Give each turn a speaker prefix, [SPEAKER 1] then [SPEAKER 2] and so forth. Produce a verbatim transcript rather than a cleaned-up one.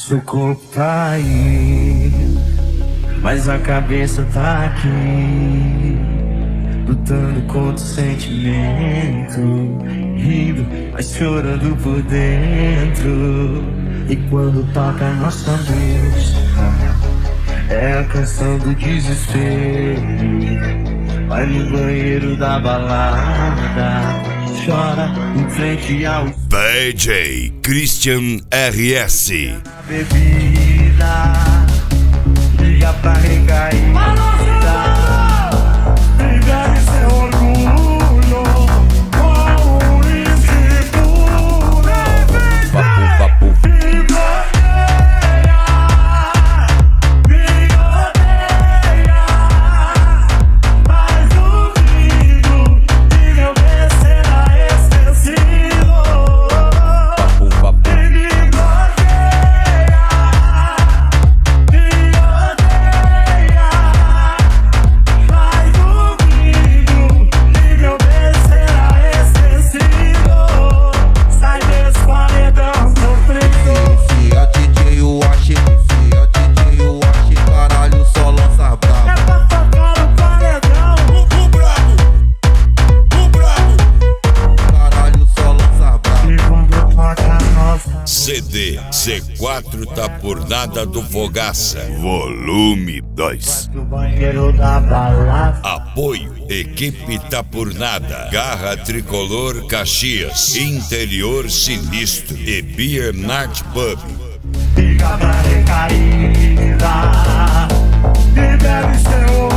[SPEAKER 1] Seu corpo tá aí, mas a cabeça tá aqui, lutando contra o sentimento, rindo, mas chorando por dentro. E quando toca nossa música, é a canção do desespero. Vai no banheiro da balada, chora em frente ao
[SPEAKER 2] D J Christian R S.
[SPEAKER 1] Bebida, liga pra recair. Libere seu orgulho com o uísque puro.
[SPEAKER 2] Vapo, vapo.
[SPEAKER 1] Me bloqueia, me odeia, mas duvido de meu bem será esquecido.
[SPEAKER 2] Vapo, vapo.
[SPEAKER 1] Me bloqueia, me odeia, mas duvido de meu bem será esquecido. Sai desse paredão sofrido.
[SPEAKER 3] Se é D J Washi, se é D J Washi, caralho, só lança brabo.
[SPEAKER 1] É pra tocar no paredão.
[SPEAKER 3] O brabo, o brabo, caralho, só lança brabo.
[SPEAKER 1] E quando toca nossa
[SPEAKER 2] C D C quatro tá por nada do Fogaça. Volume dois.
[SPEAKER 1] no banheiro da balada.
[SPEAKER 2] Apoio Equipe Tá por Nada, Garra Tricolor Caxias, Interior Sinistro e Beer Night Pub.
[SPEAKER 1] Liga pra recaída, libere seu